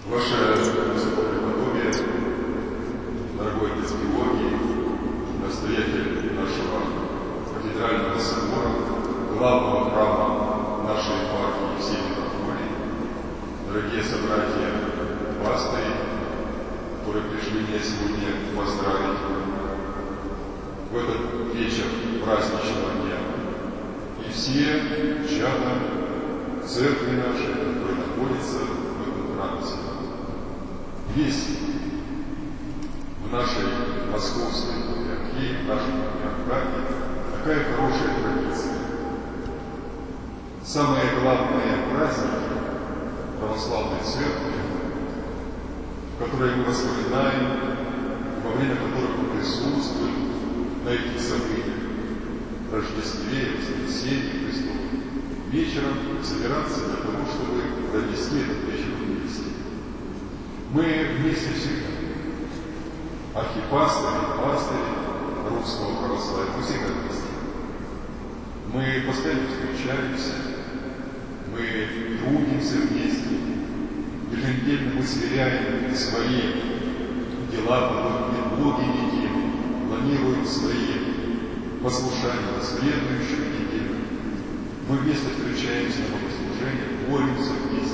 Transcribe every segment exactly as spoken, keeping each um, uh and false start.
Ваше высокопреподобие, дорогой отец Георгий, настоятель нашего кафедрального собора, главного храма нашей епархии всей Митрополии, дорогие собратья пастыри, которые пришли меня сегодня поздравить в этот вечер праздничного дня, и все чада церкви нашей, которые находятся в этом храме. Есть в нашей московской патриархии, в нашем патриархате такая хорошая традиция. Самые главные праздники православной церкви, которые мы воспоминаем, во время которых мы присутствуем на этих событиях, Рождестве, Воскресенье Христова, вечером собираться для того, чтобы провести этот вечер вместе. Мы вместе всегда. Архипастыри, пастыри русского православия, мы всегда вместе. Мы постоянно встречаемся, мы трудимся вместе. Еженедельно мы сверяем свои дела, подобные Боги недели, планируем свои послушания на следующую неделю. Мы вместе встречаемся на богослужении, молимся вместе.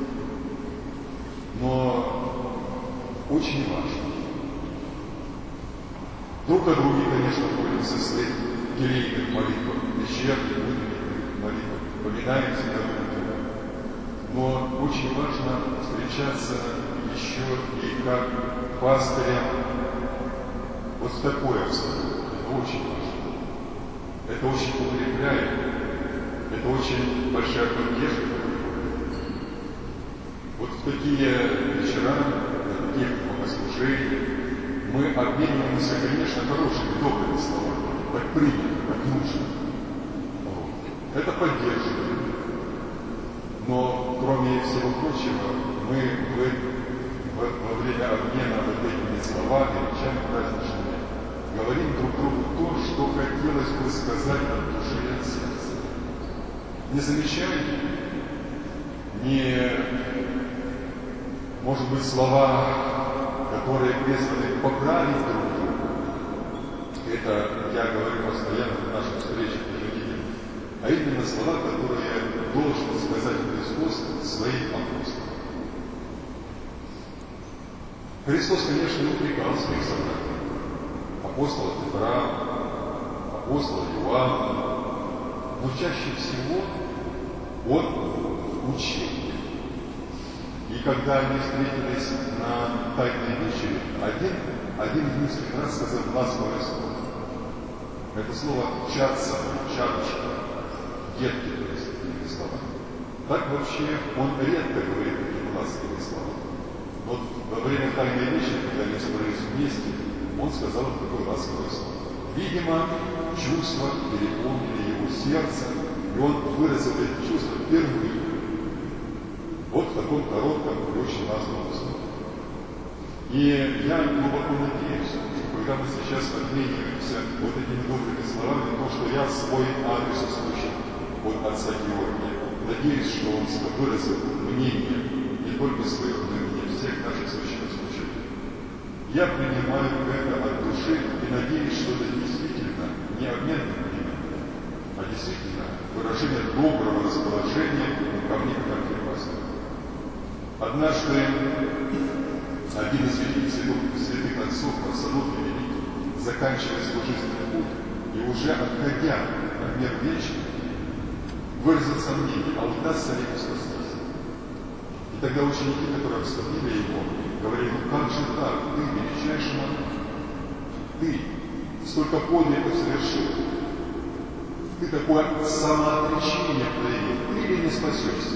Но очень важно. Друг о друге, конечно, молимся в своих келейных молитвах, вечерних, утренних молитвах, поминаемся друг друга. Но очень важно встречаться еще и как пастырям вот в такой обстановке. Это очень важно. Это очень укрепляет. Это очень большая поддержка. Вот в такие вечера, в таких богослужениях мы обмениваемся, конечно, хорошими, добрыми словами, как принято, как нужно. Вот. Это поддерживает. Но, кроме всего прочего, мы в, в, во время обмена вот этими словами, речами праздничными, говорим друг другу то, что хотелось бы сказать от души и от сердца. Не замечаете? Не, может быть, слова, которые призваны поправить друг друга. Это я говорю постоянно в наших встречах ежедневно. А именно слова, которые должен сказать Христос своим апостолам. Христос, конечно, упрекал своих собратьев. Апостола Петра, апостола Иоанна. Но чаще всего Он учил. И когда они встретились на Тайной вечере, один, один из нескольких раз сказал ласковое слово. Это слово «чатца», «чаточка», «детки», то есть такие слова. Так вообще он редко говорит такие ласковые слова. Вот во время Тайной вечери, когда они собрались вместе, он сказал такое ласковое слово. Видимо, чувства переполнили его сердце, и он выразил эти чувства впервые. Вот в таком коротком и очень ласковом слове. И я глубоко надеюсь, что когда мы сейчас обмениваемся вот этими добрыми словами, то, что я свой адрес услышал от отца Георгия, надеюсь, что он выразил мнение, не только свое, но и мнение всех наших священнослужителей. Я принимаю это от души и надеюсь, что это действительно не обмен мнением, а действительно выражение доброго расположения ко мне как архипастырю. Однажды один из великих святых, святых отцов, Варсонофий Великий, заканчивая свой жизненный путь и уже отходя от мир вечный, выразил сомнение, а удастся ли ему спастись. И тогда ученики, которые вступили его, говорили: ну как же так, ты величайший монах, ты столько подвигов совершил, ты такое самоотречение проявил, ты ли не спасешься?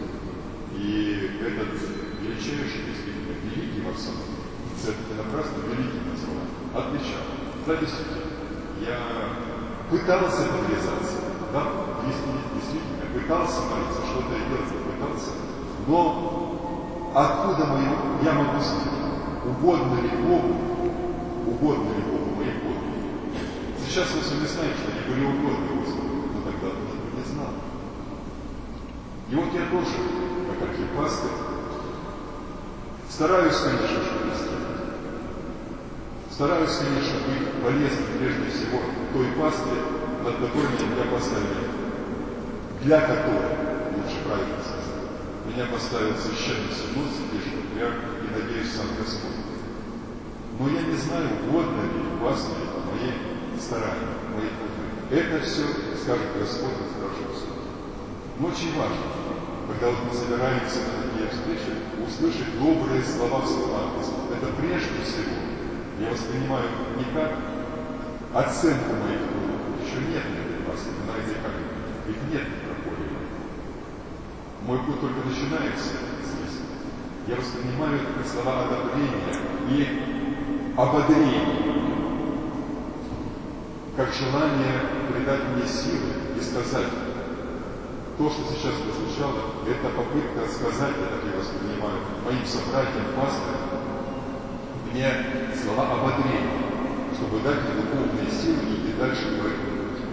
И этот величайший, действительно, великий Варсонофий, церковь напрасно великий назвал, отвечал: да, действительно, я пытался подвязаться, да, действительно, пытался молиться, что-то делать, пытался, но откуда мое, я могу знать, угодно ли Богу, угодно ли Богу мои подвиги? Сейчас вы сами знаете, что они были угодны Господу, но тогда он не знал. И вот я тоже, как архипастырь, Стараюсь, конечно же, вести. Стараюсь, конечно, быть полезным прежде всего той пастве, над которой меня поставили, для которой, лучше правильно сказать, меня поставил священный синод, святейший патриарх и, надеюсь, сам Господь. Но я не знаю, угодно ли пастве моей старания, моей труды. Это все скажет Господь на страшном суде. Но очень важно, когда вот мы собираемся на такие встречи, услышать добрые слова в словах. Это прежде всего я воспринимаю не как оценку моих трудов. Еще нет этой пасты, знаете, как их нет в проходе. Мой путь только начинается здесь. Я воспринимаю это как слова одобрения и ободрения, как желание придать мне силы и сказать, то, что сейчас прозвучало, это попытка сказать, я так и воспринимаю, моим собратьям, пасторам, мне слова ободрения, чтобы дать мне духовные силы и идти дальше по этому пути.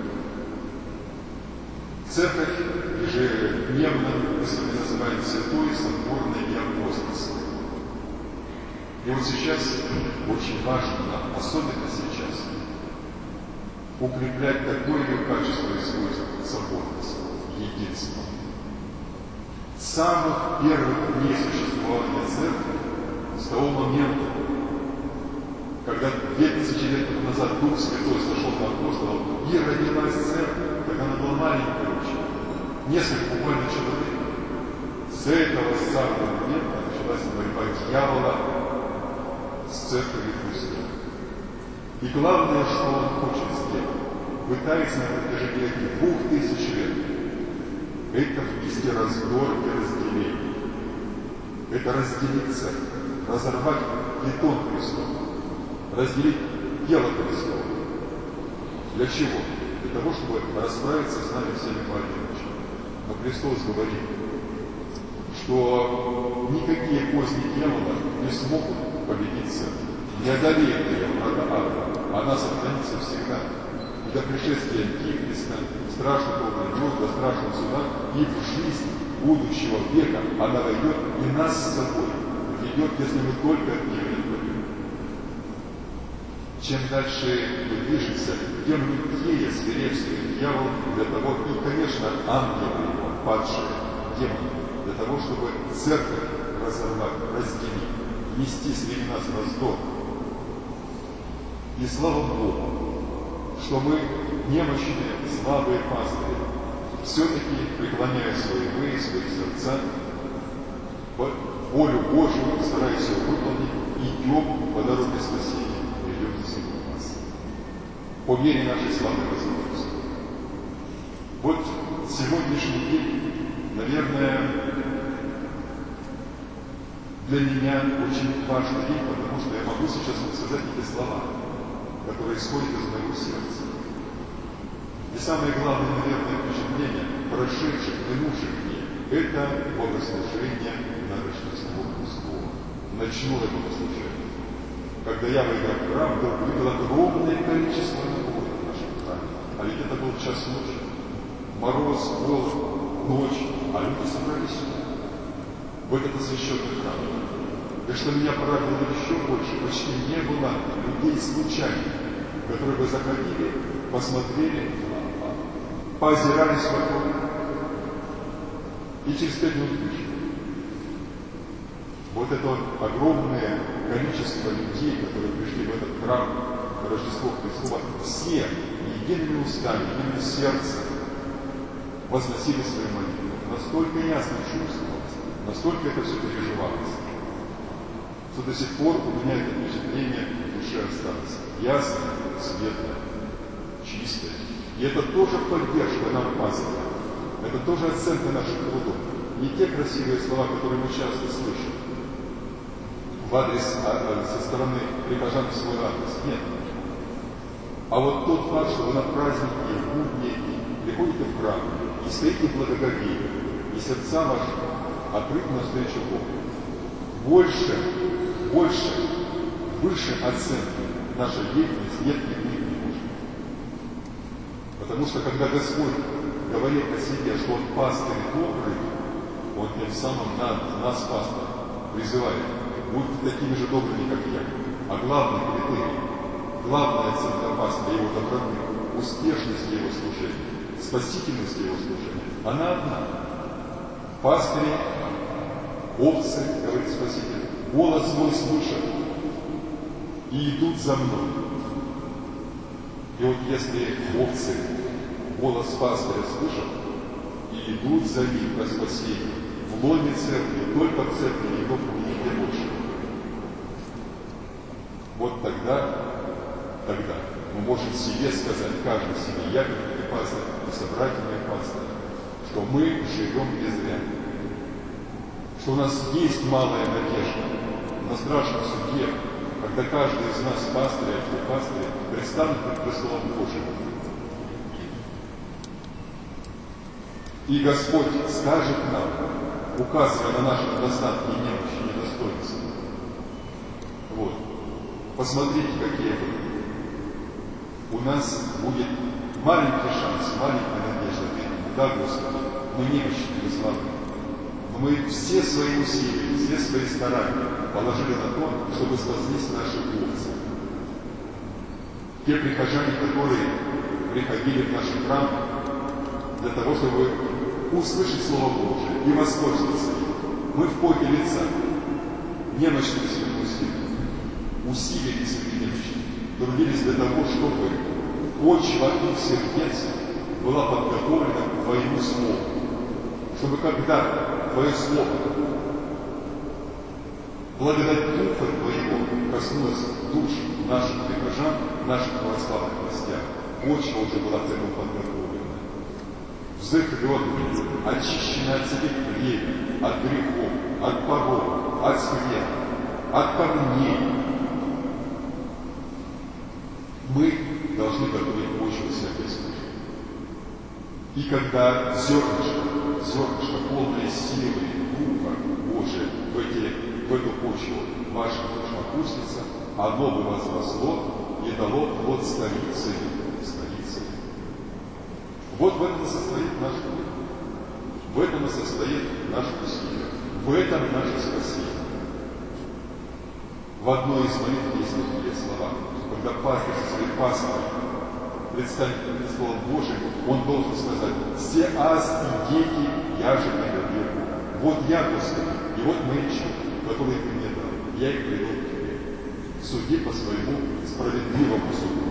Церковь ежедневно, если мы называем святой, соборной и апостольской. И вот сейчас очень важно нам, особенно сейчас, укреплять такое ее качество и свойство соборность, единство. С самых первых дней существования церкви, с того момента, когда две тысячи лет назад Дух Святой сошел на апостолов, и родилась церковь, так она была маленькая очень, несколько буквально человек. С этого самого момента началась борьба дьявола с церковью Христа. И главное, что он хочет сделать, пытается на протяжении двух тысяч лет, это ввести раздор и разделение. Это разделить церковь, разорвать бетон Христов, разделить тело Христово. Для чего? Для того, чтобы расправиться с нами всеми поодиночке. Но Христос говорит, что никакие козни дьявола не смогут победить церковь. Не одолеет ее врага ада, она сохранится всегда. И до пришествия Антихриста, страшных огненных до страшного суда, и в жизнь будущего века она войдет и нас с собой ведет, если мы только от нее не отойдем. Чем дальше мы движемся, тем лютее свирепствует дьявол для того, и, конечно, ангелы его, падшие демоны, для того, чтобы церковь разорвать, разделить, нести среди нас раздор. И слава Богу, что мы немощные, слабые пастыри, все-таки преклоняя свои вы, свои сердца, волю Божию, стараясь ее выполнить, идем по дороге спасения, идем за собой нас. По мере нашей славной возможности. Вот сегодняшний день, наверное, для меня очень важный день, потому что я могу сейчас вам сказать эти слова, которые исходят из моего сердца. И самое главное, наверное, впечатление прошедших, минувших дней, это богослужение на Рождество Христово. Ночное богослужение. Когда я войдя в храм, вдруг увидел огромное количество народа в нашем храме. А ведь это был час ночи. Мороз, голод, ночь, а люди собрались сюда, в этот освященный храм. И что меня порадовало еще больше, почти не было людей случайных, которые бы заходили, посмотрели, поозирались вокруг и через пять минут вышли. Вот это огромное количество людей, которые пришли в этот храм на Рождество Христово, все едиными устами, единым сердцем возносили свои молитвы. Настолько ясно чувствовалось, настолько это все переживалось, что до сих пор у меня это впечатление в душе осталось. Ясное, светлое, чистое. И это тоже поддержка нам пастыря. Это тоже оценка наших трудов. Не те красивые слова, которые мы часто слышим в адрес, а, со стороны прихожан в свой адрес. Нет. А вот тот факт, что вы на праздники, в будни приходите в храм и стоите в благоговении, и сердца ваши открыты навстречу Богу. Больше, больше, выше оценки нашей деятельности нет никаких не может. Потому что когда Господь говорит о себе, что Он пастырь добрый, Он тем самым нас, нас пастырь, призывает будьте такими же добрыми, как я. А главный критерий, главная оценка пастыря его доброты, успешность его служения, спасительность его служения, она одна. Пастыри, овцы, говорит Спаситель, голос мой слышат и идут за мной. И вот если овцы голос пастыря слышат и идут за ним ко спасению, в лоне церкви, только в церкви, и только нигде больше. Вот тогда, тогда мы можем себе сказать, каждый себе, я как пастырь, и собратья пастыря, что мы живем не зря, что у нас есть малая надежда на страшном суде, когда каждый из нас, пастырь, архипастырь, предстанет пред престолом Божьим. И Господь скажет нам, указывая на наши недостатки и немощи, недостоинства. Вот. Посмотрите, какие вы. У нас будет маленький шанс, маленькая надежда. Да, Господи, мы немощны, мы слабы. Но мы все свои усилия, все свои старания положили на то, чтобы спаслись наши овцы. Те прихожане, которые приходили в наш храм для того, чтобы услышать Слово Божие и воспользоваться им. Мы в поте лица, немощными своими усилиями, усилили свои немощи, трудились для того, чтобы почва их сердец была подготовлена к Твоему Слову, чтобы когда Твое Слово, благодать Духа Твоего коснулась душ наших прихожан, наших православных христиан, почва уже была к этому подготовлена. Взрыхленная, очищена от всяких плевий, от грехов, от пороков, от скверны, от камней. Мы должны готовить почву всякой службы. И когда зернышко, зернышко, полное силы Духа Божия в, эти, в эту почву ваша душа опустится, оно бы возросло и дало плод столицы, столицы. Вот в этом и состоит наш путь. В этом и состоит наше усилие. В этом наше спасение. В одной из молитв есть такие слова, когда пастырь со своим пастором предстанет перед Словом Божиим, он должен сказать: «Все аз и дети, я же не верну. Вот я, Господи, и вот мои чудо, которые Ты мне дал. Я их привел к Тебе. Суди по своему справедливому суду».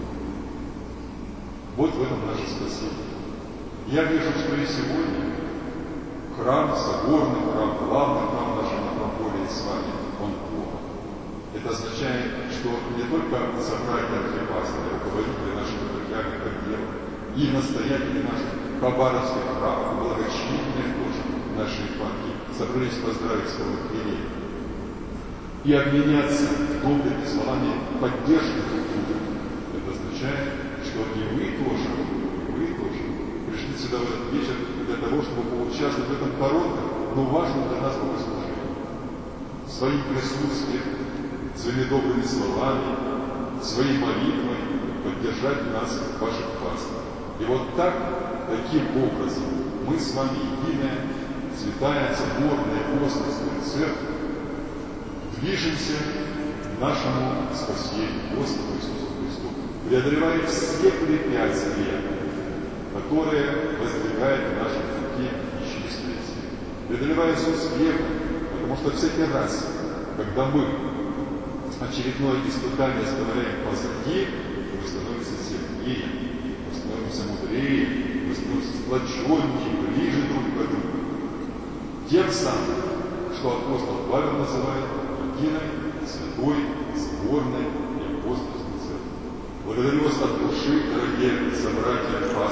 Вот в этом наше спасение. Я вижу, что и сегодня храм, соборный храм, главный храм нашего митрополии с вами, он плох. Это означает, что не только собратья архипастыря, руководители наших епархиальных отделов и настоятели наших хабаровских храмов, благочинные тоже нашей епархии, собрались поздравить своего архиерея и обменяться добрыми словами поддержки друг друга. Это означает, что и вы тоже, и вы тоже пришли сюда в этот вечер для того, чтобы поучаствовать в этом коротком, но важном для нас богослужении. Своим присутствием, своими добрыми словами, своей молитвой поддержать нас, ваших пастырей. И вот так, таким образом, мы с вами единая, святая, соборная, апостольская церковь, движемся к нашему спасению, Господу Иисусу Христу, преодолевая все препятствия, которые воздвигает в нашем пути нечистая сила. Преодолевая с успехом, потому что всякий раз, когда мы очередное испытание оставляем позади, мы становимся сильнее, мы становимся мудрее, мы становимся сплоченнее, ближе друг к другу. Тем самым, что апостол Павел называет единой, святой, соборной и апостольской церковью. Благодарю вас от души, дорогие собратья,